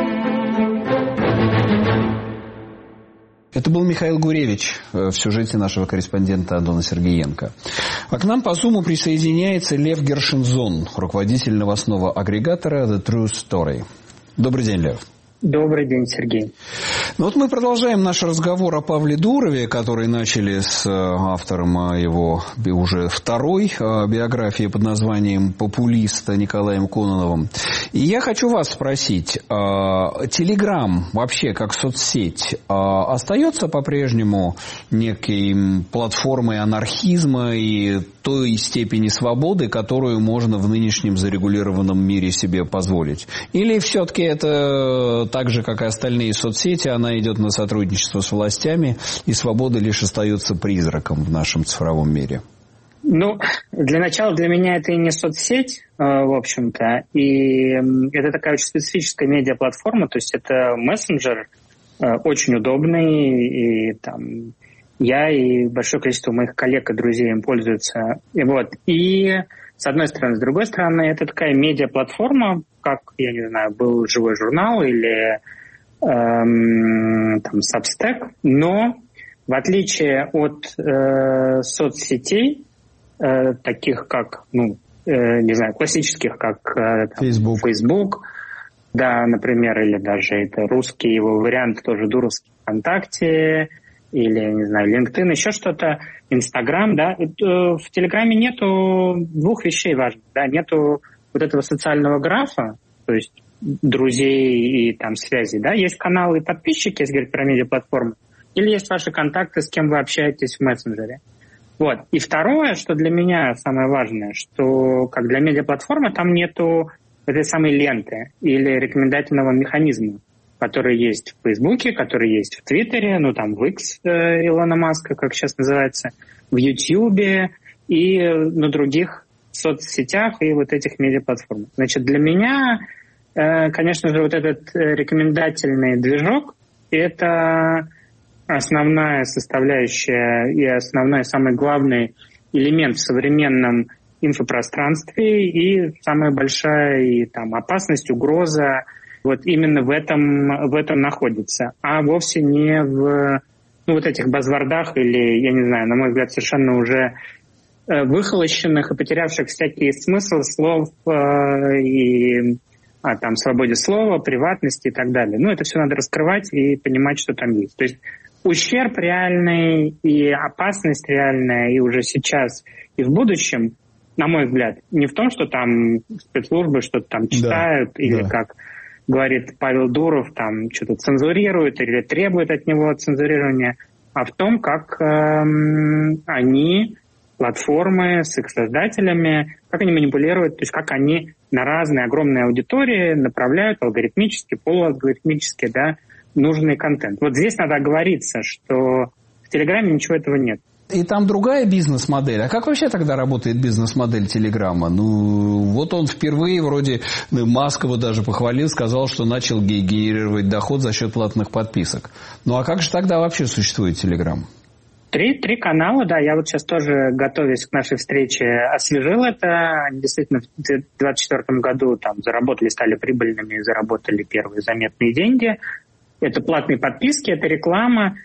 Это был Михаил Гуревич в сюжете нашего корреспондента Антона Сергеенко. А к нам по Зуму присоединяется Лев Гершензон, руководитель новостного агрегатора The True Story. Добрый день, Лев. Добрый день, Сергей. Ну вот мы продолжаем наш разговор о Павле Дурове, который начали с автором его уже второй биографии под названием «Популиста» Николаем Кононовым. И я хочу вас спросить, Телеграм вообще как соцсеть остается по-прежнему некой платформой анархизма и той степени свободы, которую можно в нынешнем зарегулированном мире себе позволить? Или все-таки это так же, как и остальные соцсети, она идет на сотрудничество с властями, и свобода лишь остается призраком в нашем цифровом мире? Ну, для начала, для меня это и не соцсеть, в общем-то, и это такая очень специфическая медиаплатформа, то есть это мессенджер, очень удобный, и там я и большое количество моих коллег и друзей им пользуются. И вот, и с одной стороны, с другой стороны, это такая медиаплатформа, как, я не знаю, был живой журнал или эм, там Substack, но в отличие от э, соцсетей, э, таких как, ну, э, не знаю, классических, как э, там, Facebook. Facebook, да, например, или даже это русский его вариант, тоже дуровский ВКонтакте, или, не знаю, LinkedIn, еще что-то, Инстаграм, да. В Телеграме нету двух вещей важных, да, нету вот этого социального графа, то есть друзей и там связей, да, есть каналы и подписчики, если говорить про медиаплатформы, или есть ваши контакты, с кем вы общаетесь в мессенджере. Вот. И второе, что для меня самое важное, что как для медиаплатформы там нету этой самой ленты или рекомендательного механизма, который есть в Фейсбуке, который есть в Твиттере, ну там в X э, Илона Маска, как сейчас называется, в Ютьюбе и на других соцсетях и вот этих медиаплатформах. Значит, для меня, э, конечно же, вот этот рекомендательный движок – это основная составляющая и основной, самый главный элемент в современном инфопространстве и самая большая и, там, опасность, угроза вот именно в этом, в этом находится, а вовсе не в ну, вот этих базвордах или, я не знаю, на мой взгляд, совершенно уже выхолощенных и потерявших всякий смысл слов э, и а, там, свободе слова, приватности и так далее. Ну, это все надо раскрывать и понимать, что там есть. То есть ущерб реальный и опасность реальная и уже сейчас, и в будущем, на мой взгляд, не в том, что там спецслужбы что-то там читают, да, или, да. как говорит Павел Дуров, там что-то цензурируют или требуют от него цензурирования, а в том, как эм, они, платформы с их создателями, как они манипулируют, то есть как они на разные огромные аудитории направляют алгоритмически, полуалгоритмически, да, нужный контент. Вот здесь надо оговориться, что в Телеграме ничего этого нет. И там другая бизнес-модель. А как вообще тогда работает бизнес-модель Телеграма? Ну, вот он впервые вроде, ну, Маск его даже похвалил, сказал, что начал генерировать доход за счет платных подписок. Ну, а как же тогда вообще существует Телеграм? Три, три канала, да. Я вот сейчас тоже, готовясь к нашей встрече, освежил это. Они действительно в две тысячи двадцать четвёртом году там заработали, стали прибыльными, заработали первые заметные деньги. Это платные подписки, это реклама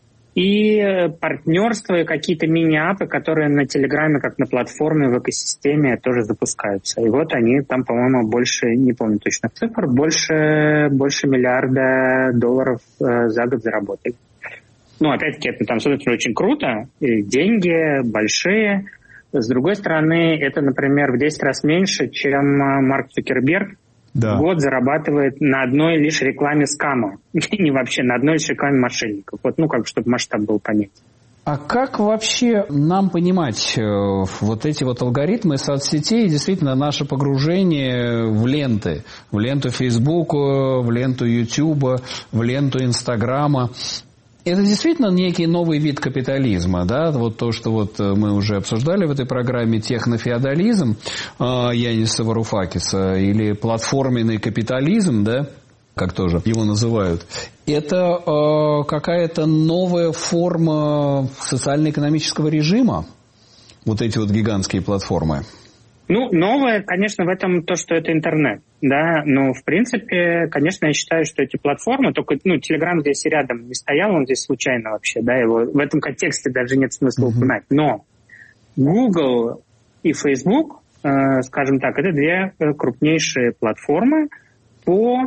и партнерство, и какие-то мини-апы, которые на Телеграме, как на платформе, в экосистеме тоже запускаются. И вот они там, по-моему, больше, не помню точно цифр, больше, больше миллиарда долларов э, за год заработали. Ну, опять-таки, это там все-таки очень круто, и деньги большие. С другой стороны, это, например, в десять раз меньше, чем Марк Цукерберг да. в год зарабатывает на одной лишь рекламе скама. Не вообще, на одной лишь рекламе мошенников. Вот, ну, как, чтобы масштаб был понятен. А как вообще нам понимать э, вот эти вот алгоритмы соцсетей и действительно наше погружение в ленты? В ленту Фейсбука, в ленту Ютуба, в ленту Инстаграма? Это действительно некий новый вид капитализма, да, вот то, что вот мы уже обсуждали в этой программе, технофеодализм э, Яниса Варуфакиса или платформенный капитализм, да, как тоже его называют, это э, какая-то новая форма социально-экономического режима, вот эти вот гигантские платформы. Ну, новое, конечно, в этом то, что это интернет, да, но, в принципе, конечно, я считаю, что эти платформы, только, ну, Telegram здесь и рядом не стоял, он здесь случайно вообще, да, его в этом контексте даже нет смысла mm-hmm. упоминать, но Google и Facebook, э, скажем так, это две крупнейшие платформы по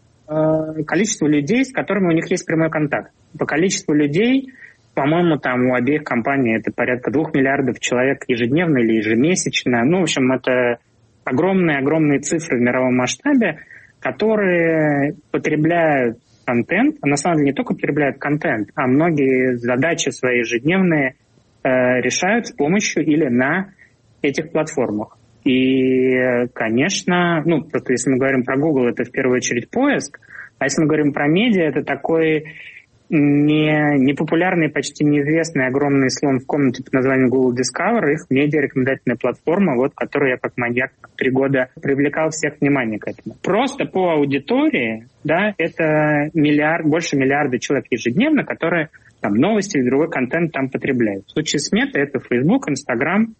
э, количеству людей, с которыми у них есть прямой контакт, по количеству людей. По-моему, там у обеих компаний это порядка двух миллиардов человек ежедневно или ежемесячно. Ну, в общем, это огромные-огромные цифры в мировом масштабе, которые потребляют контент. А на самом деле не только потребляют контент, а многие задачи свои ежедневные э, решают с помощью или на этих платформах. И, конечно, ну, просто если мы говорим про Google, это в первую очередь поиск, а если мы говорим про медиа, это такой... Не, непопулярный, почти неизвестный огромный слон в комнате под названием Google Discover, их медиарекомендательная платформа, вот, которую я как маньяк три года привлекал всех внимание к этому. Просто по аудитории, да, это миллиард, больше миллиарда человек ежедневно, которые там новости или другой контент там потребляют. В случае с Мета это Facebook, Instagram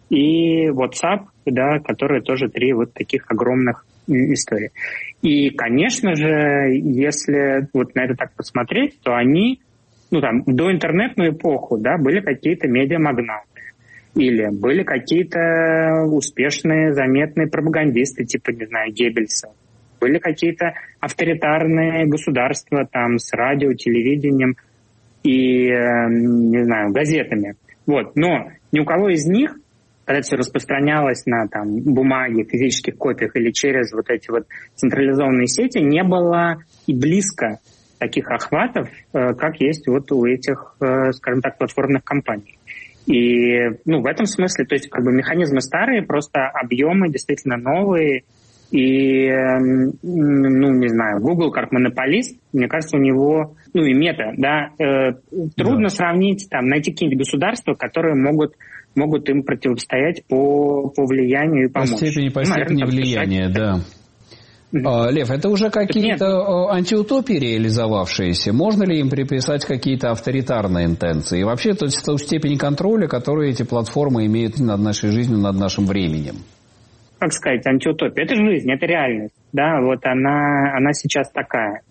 и WhatsApp, да, которые тоже три вот таких огромных истории. И, конечно же, если вот на это так посмотреть, то они, ну там, в доинтернетную эпоху, да, были какие-то медиамагнаты. Или были какие-то успешные, заметные пропагандисты, типа, не знаю, Геббельса. Были какие-то авторитарные государства там с радио, телевидением и, не знаю, газетами. Вот. Но ни у кого из них, когда все распространялось на там, бумаге, физических копиях или через вот эти вот централизованные сети, не было и близко таких охватов, как есть вот у этих, скажем так, платформных компаний. И ну, в этом смысле, то есть как бы механизмы старые, просто объемы действительно новые. И, ну, не знаю, Google как монополист, мне кажется, у него, ну и Мета, да, э, трудно да. сравнить, там, найти какие-нибудь государства, которые могут, могут им противостоять по, по влиянию и помочь. По степени, по степени Наверное, влияния, да. Mm-hmm. Лев, это уже какие-то Нет. антиутопии реализовавшиеся? Можно ли им приписать какие-то авторитарные интенции? И вообще ту, ту степень контроля, которую эти платформы имеют над нашей жизнью, над нашим временем? Как сказать, антиутопия? Это жизнь, это реальность. Да, вот она, она сейчас такая.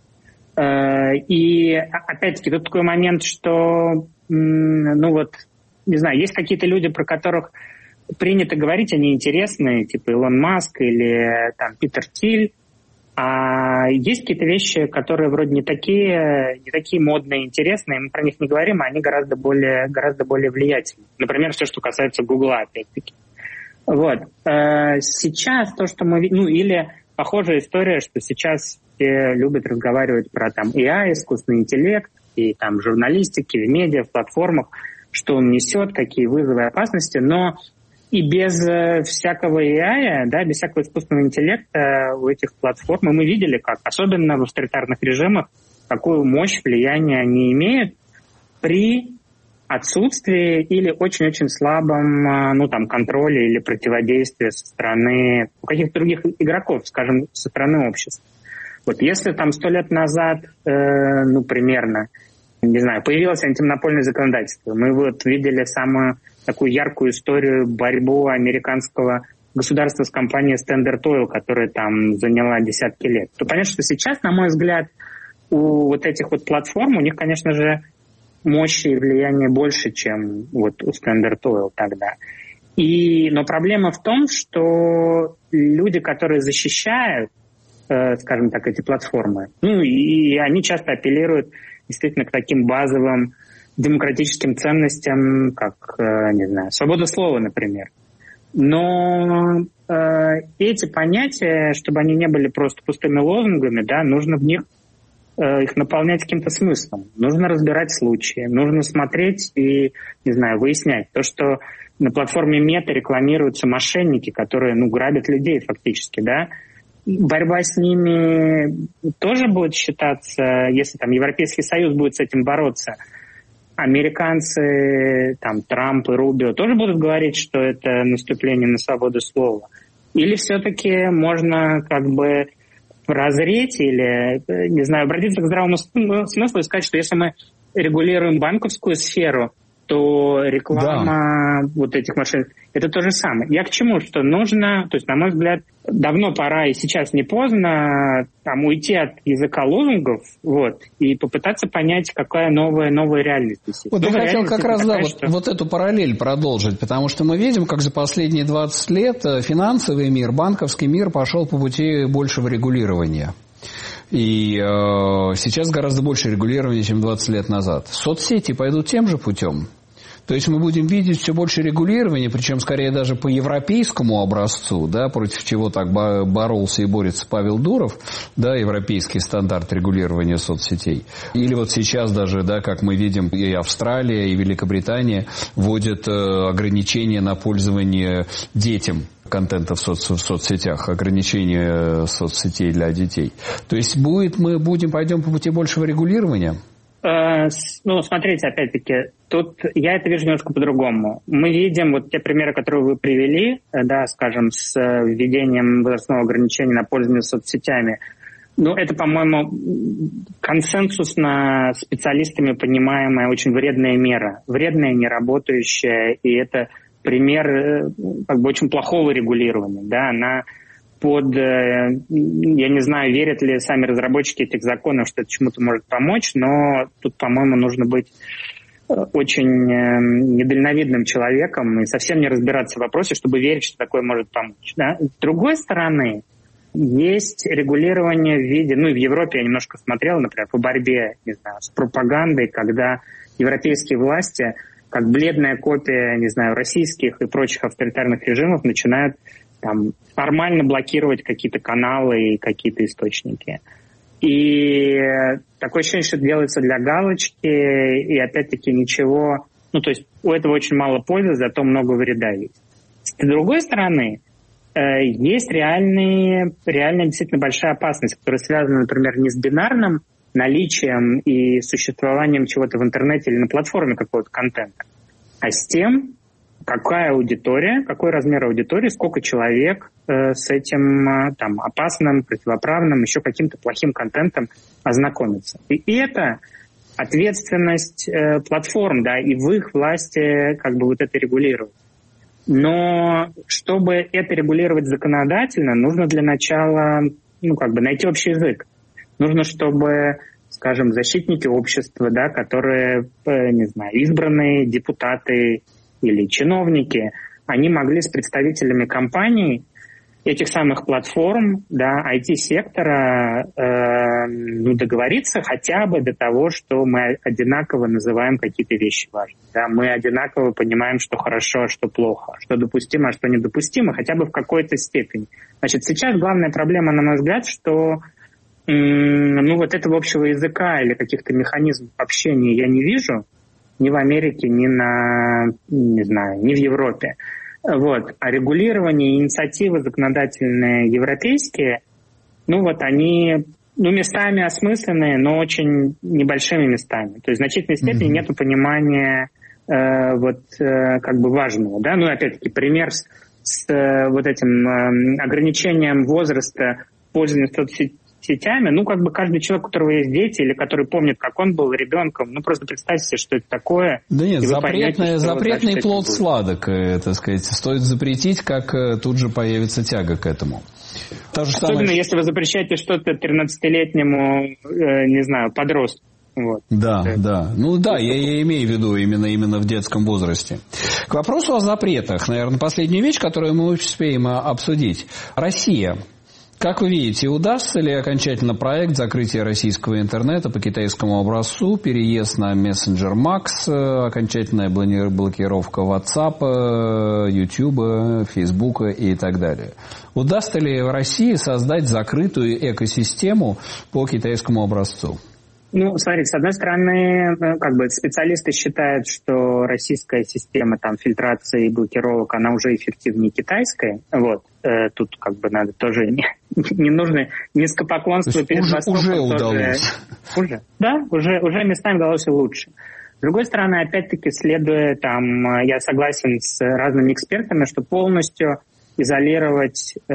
И опять-таки тут такой момент, что, ну вот, не знаю, есть какие-то люди, про которых принято говорить, они интересные, типа Илон Маск или там Питер Тиль. А есть какие-то вещи, которые вроде не такие, не такие модные, интересные, мы про них не говорим, а они гораздо более, гораздо более влиятельны. Например, все, что касается Гугла, опять-таки. Вот. Сейчас то, что мы... Ну, или похожая история, что сейчас все любят разговаривать про там эй ай, искусственный интеллект, и там в журналистике, в медиа, в платформах, что он несет, какие вызовы и опасности, но и без всякого эй ай, да, без всякого искусственного интеллекта у этих платформ мы видели, как, особенно в авторитарных режимах, какую мощь, влияние они имеют при отсутствии или очень-очень слабом, ну, там, контроле или противодействии со стороны каких-то других игроков, скажем, со стороны общества. Вот если там сто лет назад, э, ну, примерно, не знаю, появилось антимонопольное законодательство, мы вот видели самую такую яркую историю борьбы американского государства с компанией Standard Oil, которая там заняла десятки лет, то понятно, что сейчас, на мой взгляд, у вот этих вот платформ, у них, конечно же, мощи и влияния больше, чем вот у Standard Oil тогда. И, но проблема в том, что люди, которые защищают, э, скажем так, эти платформы, ну и, и они часто апеллируют действительно к таким базовым демократическим ценностям, как, э, не знаю, свобода слова, например. Но э, эти понятия, чтобы они не были просто пустыми лозунгами, да, нужно в них э, их наполнять каким-то смыслом. Нужно разбирать случаи, нужно смотреть и, не знаю, выяснять. То, что на платформе Мета рекламируются мошенники, которые, ну, грабят людей фактически, да, борьба с ними тоже будет считаться, если там Европейский Союз будет с этим бороться, американцы, там, Трамп и Рубио тоже будут говорить, что это наступление на свободу слова? Или все-таки можно как бы прозреть или, не знаю, обратиться к здравому смыслу и сказать, что если мы регулируем банковскую сферу, то реклама да. вот этих машин, это то же самое. Я к чему? Что нужно, то есть, на мой взгляд, давно пора, и сейчас не поздно, там, уйти от языка лозунгов, вот, и попытаться понять, какая новая, новая реальность здесь. Вот я хотел как раз, такая, да, что... вот, вот эту параллель продолжить, потому что мы видим, как за последние двадцать лет финансовый мир, банковский мир пошел по пути большего регулирования. И э, сейчас гораздо больше регулирования, чем двадцать лет назад. Соцсети пойдут тем же путем. То есть мы будем видеть все больше регулирования, причем скорее даже по европейскому образцу, да, против чего так боролся и борется Павел Дуров, да, европейский стандарт регулирования соцсетей. Или вот сейчас даже, да, как мы видим, и Австралия, и Великобритания вводят э, ограничения на пользование детям контента в, соц, в соцсетях, ограничения соцсетей для детей. То есть будет, мы будем, пойдем по пути большего регулирования? Э, ну, смотрите, опять-таки, тут я это вижу немножко по-другому. Мы видим вот те примеры, которые вы привели, да, скажем, с введением возрастного ограничения на пользование соцсетями. Ну, это, по-моему, консенсусно специалистами понимаемая очень вредная мера. Вредная, неработающая, и это пример как бы очень плохого регулирования. Да, она под, я не знаю, верят ли сами разработчики этих законов, что это чему-то может помочь, но тут, по-моему, нужно быть очень недальновидным человеком и совсем не разбираться в вопросе, чтобы верить, что такое может помочь. Да? С другой стороны, есть регулирование в виде, ну и в Европе я немножко смотрел, например, по борьбе, не знаю, с пропагандой, когда европейские власти, как бледная копия, не знаю, российских и прочих авторитарных режимов, начинают там формально блокировать какие-то каналы и какие-то источники. И такое ощущение, что это делается для галочки, и опять-таки ничего, ну то есть у этого очень мало пользы, зато много вреда есть. С другой стороны, есть реальные, реальная действительно большая опасность, которая связана, например, не с бинарным наличием и существованием чего-то в интернете или на платформе какого-то контента, а с тем, какая аудитория, какой размер аудитории, сколько человек э, с этим э, там, опасным, противоправным, еще каким-то плохим контентом ознакомится. И это ответственность э, платформ, да, и в их власти как бы вот это регулировать. Но чтобы это регулировать законодательно, нужно для начала, ну, как бы найти общий язык. Нужно, чтобы, скажем, защитники общества, да, которые, не знаю, избранные депутаты или чиновники, они могли с представителями компаний, этих самых платформ, да, ай ти-сектора э, ну, договориться хотя бы до того, что мы одинаково называем какие-то вещи важные. Да, мы одинаково понимаем, что хорошо, а что плохо, что допустимо, а что недопустимо, хотя бы в какой-то степени. Значит, сейчас главная проблема, на мой взгляд, что м- ну, вот этого общего языка или каких-то механизмов общения я не вижу ни в Америке, ни на, не знаю, ни в Европе. Вот. А регулирование, инициативы законодательные европейские, ну вот они, ну, местами осмысленные, но очень небольшими местами. То есть в значительной степени mm-hmm. нет понимания э, вот э, как бы важного, да. Ну и опять-таки пример с, с э, вот этим э, ограничением возраста пользования соцсетями. сетями, ну, как бы каждый человек, у которого есть дети, или который помнит, как он был ребенком, ну, просто представьте себе, что это такое. Да нет, запретный, поймете, запретный вот, плод сладок, э, так сказать. Стоит запретить, как э, тут же появится тяга к этому. То же Особенно, самое... если вы запрещаете что-то тринадцатилетнему, э, не знаю, подростку. Вот. Да, это... да. Ну да, я, я имею в виду именно, именно в детском возрасте. К вопросу о запретах. Наверное, последняя вещь, которую мы успеем обсудить. Россия. Как вы видите, удастся ли окончательно проект закрытия российского интернета по китайскому образцу, переезд на мессенджер Макс, окончательная блокировка WhatsApp, YouTube, Facebook и так далее? Удастся ли в России создать закрытую экосистему по китайскому образцу? Ну, смотрите, с одной стороны, как бы специалисты считают, что российская система там фильтрации и блокировок, она уже эффективнее китайской. Вот. Э, тут как бы надо тоже не, не нужно низкопоклонство перед уже, Востоком. Уже удалось. Уже, да, уже, уже местами удалось и лучше. С другой стороны, опять-таки, следуя там, я согласен с разными экспертами, что полностью изолировать э,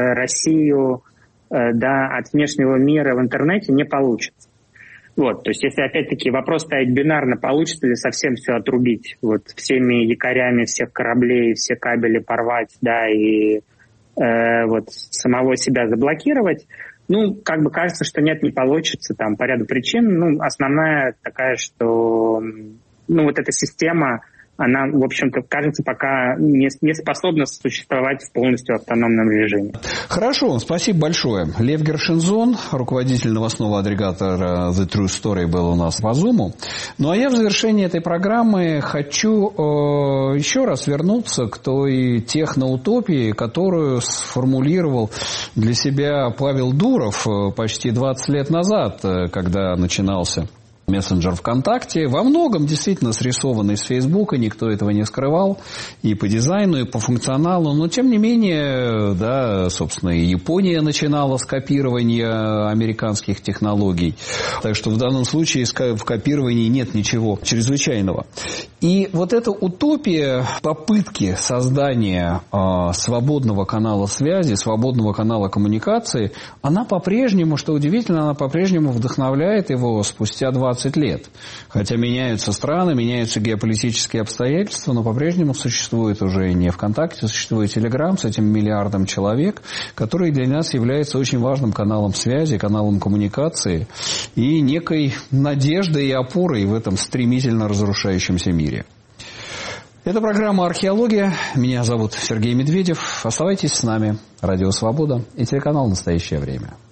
Россию э, да, от внешнего мира в интернете не получится. Вот, то есть, если опять-таки вопрос ставить бинарно, получится ли совсем все отрубить, вот всеми якорями всех кораблей, все кабели порвать, да, и э, вот самого себя заблокировать, ну, как бы кажется, что нет, не получится, там, по ряду причин. Ну, основная такая, что, ну, вот эта система, она, в общем-то, кажется, пока не, не способна существовать в полностью автономном режиме. Хорошо, спасибо большое. Лев Гершензон, руководитель новостного агрегатора The True Story, был у нас по Zoom. Ну, а я в завершении этой программы хочу э, еще раз вернуться к той техноутопии, которую сформулировал для себя Павел Дуров почти двадцать лет назад, когда начинался мессенджер ВКонтакте, во многом действительно срисованный с Фейсбука, никто этого не скрывал, и по дизайну, и по функционалу, но тем не менее, да, собственно, и Япония начинала с копирования американских технологий, так что в данном случае в копировании нет ничего чрезвычайного. И вот эта утопия попытки создания э, свободного канала связи, свободного канала коммуникации, она по-прежнему, что удивительно, она по-прежнему вдохновляет его спустя двадцать двадцать лет. Хотя меняются страны, меняются геополитические обстоятельства, но по-прежнему существует уже не ВКонтакте, существует Телеграм с этим миллиардом человек, который для нас является очень важным каналом связи, каналом коммуникации и некой надеждой и опорой в этом стремительно разрушающемся мире. Это программа «Археология». Меня зовут Сергей Медведев. Оставайтесь с нами. Радио «Свобода» и телеканал «Настоящее время».